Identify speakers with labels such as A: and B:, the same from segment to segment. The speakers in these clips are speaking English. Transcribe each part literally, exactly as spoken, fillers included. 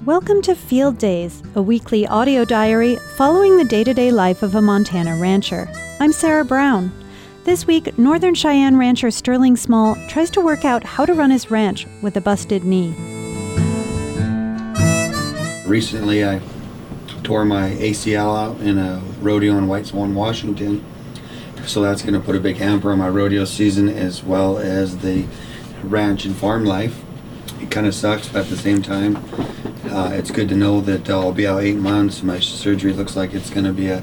A: Welcome to Field Days, a weekly audio diary following the day-to-day life of a Montana rancher. I'm Sarah Brown. This week, Northern Cheyenne rancher Sterling Small tries to work out how to run his ranch with a busted knee.
B: Recently, I tore my A C L out in a rodeo in White Swan, Washington. So that's going to put a big hamper on my rodeo season as well as the ranch and farm life. It kind of sucks, but at the same time, uh, it's good to know that uh, I'll be out eight months. My surgery looks like it's going to be a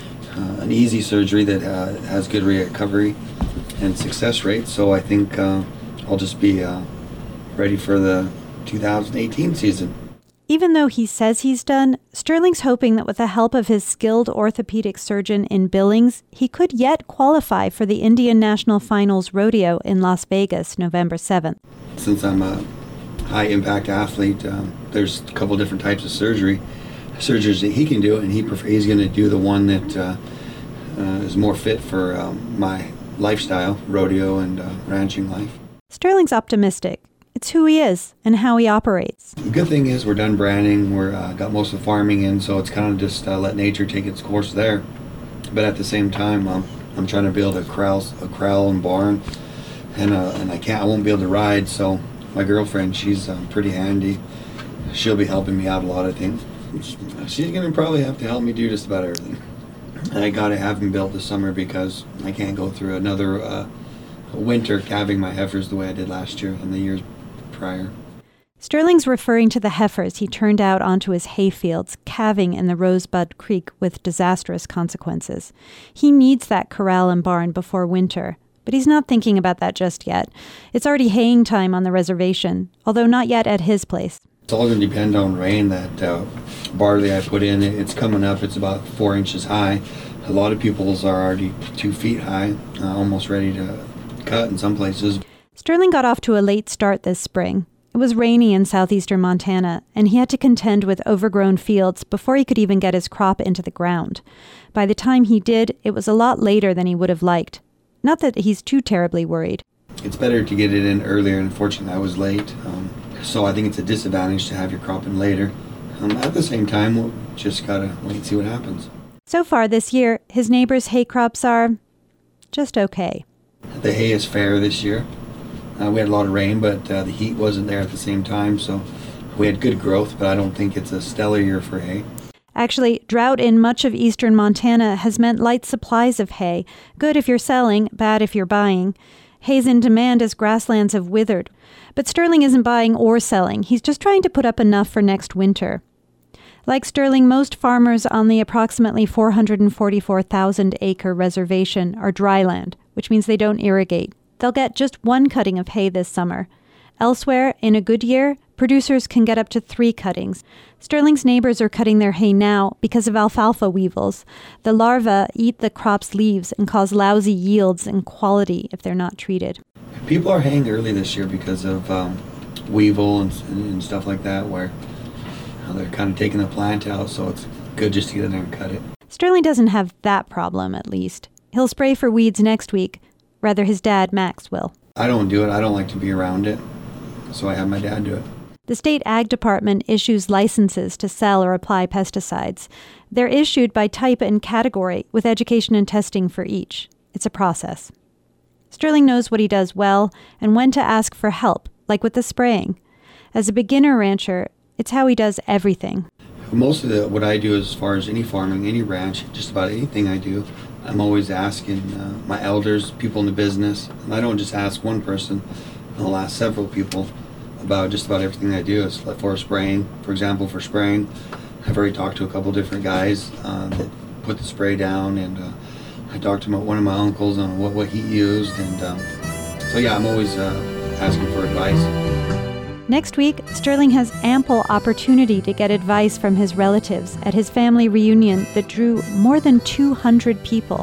B: uh, an easy surgery that uh, has good recovery and success rate. So I think uh, I'll just be uh, ready for the two thousand eighteen season.
A: Even though he says he's done, Sterling's hoping that with the help of his skilled orthopedic surgeon in Billings, he could yet qualify for the Indian National Finals Rodeo in Las Vegas, November seventh.
B: Since I'm a high-impact athlete, um, there's a couple different types of surgery, surgeries that he can do, and he prefer, he's going to do the one that uh, uh, is more fit for um, my lifestyle, rodeo and uh, ranching life.
A: Sterling's optimistic. It's who he is and how he operates.
B: The good thing is we're done branding. We're uh, got most of the farming in, so it's kind of just uh, let nature take its course there. But at the same time, um, I'm trying to build a corral, a corral and barn, and uh, and I can't, I won't be able to ride. So my girlfriend, she's um, pretty handy. She'll be helping me out a lot, I think. She's gonna probably have to help me do just about everything. And I gotta have them built this summer because I can't go through another uh, winter calving my heifers the way I did last year and the years prior.
A: Sterling's referring to the heifers he turned out onto his hayfields, calving in the Rosebud Creek with disastrous consequences. He needs that corral and barn before winter, but he's not thinking about that just yet. It's already haying time on the reservation, although not yet at his place.
B: It's all going to depend on rain. That uh, barley I put in, it's coming up. It's about four inches high. A lot of people's are already two feet high, uh, almost ready to cut in some places.
A: Sterling got off to a late start this spring. It was rainy in southeastern Montana, and he had to contend with overgrown fields before he could even get his crop into the ground. By the time he did, it was a lot later than he would have liked. Not that he's too terribly worried.
B: It's better to get it in earlier, and unfortunately I was late. Um, so I think it's a disadvantage to have your crop in later. Um, at the same time, we'll just gotta wait and see what happens.
A: So far this year, his neighbors' hay crops are just okay.
B: The hay is fair this year. Uh, we had a lot of rain, but uh, the heat wasn't there at the same time, so we had good growth, but I don't think it's a stellar year for hay.
A: Actually, drought in much of eastern Montana has meant light supplies of hay. Good if you're selling, bad if you're buying. Hay's in demand as grasslands have withered. But Sterling isn't buying or selling. He's just trying to put up enough for next winter. Like Sterling, most farmers on the approximately four hundred forty-four thousand acre reservation are dryland, which means they don't irrigate. They'll get just one cutting of hay this summer. Elsewhere, in a good year, producers can get up to three cuttings. Sterling's neighbors are cutting their hay now because of alfalfa weevils. The larvae eat the crop's leaves and cause lousy yields and quality if they're not treated.
B: People are haying early this year because of um, weevil and, and stuff like that, where uh, they're kind of taking the plant out, so it's good just to get in there and cut it.
A: Sterling doesn't have that problem, at least. He'll spray for weeds next week. Rather, his dad, Max, will.
B: I don't do it. I don't like to be around it, so I have my dad do it.
A: The state ag department issues licenses to sell or apply pesticides. They're issued by type and category, with education and testing for each. It's a process. Sterling knows what he does well and when to ask for help, like with the spraying. As a beginner rancher, it's how he does everything.
B: Most of the, what I do as far as any farming, any ranch, just about anything I do, I'm always asking uh, my elders, people in the business, and I don't just ask one person, I'll ask several people about just about everything I do. It's like for spraying, for example, for spraying, I've already talked to a couple different guys uh, that put the spray down, and uh, I talked to my, one of my uncles on what, what he used, and um, so yeah, I'm always uh, asking for advice.
A: Next week, Sterling has ample opportunity to get advice from his relatives at his family reunion that drew more than two hundred people.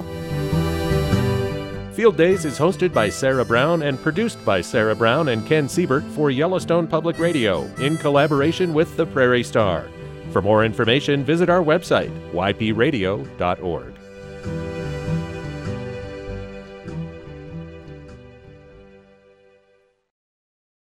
C: Field Days is hosted by Sarah Brown and produced by Sarah Brown and Ken Siebert for Yellowstone Public Radio in collaboration with the Prairie Star. For more information, visit our website, y p radio dot org.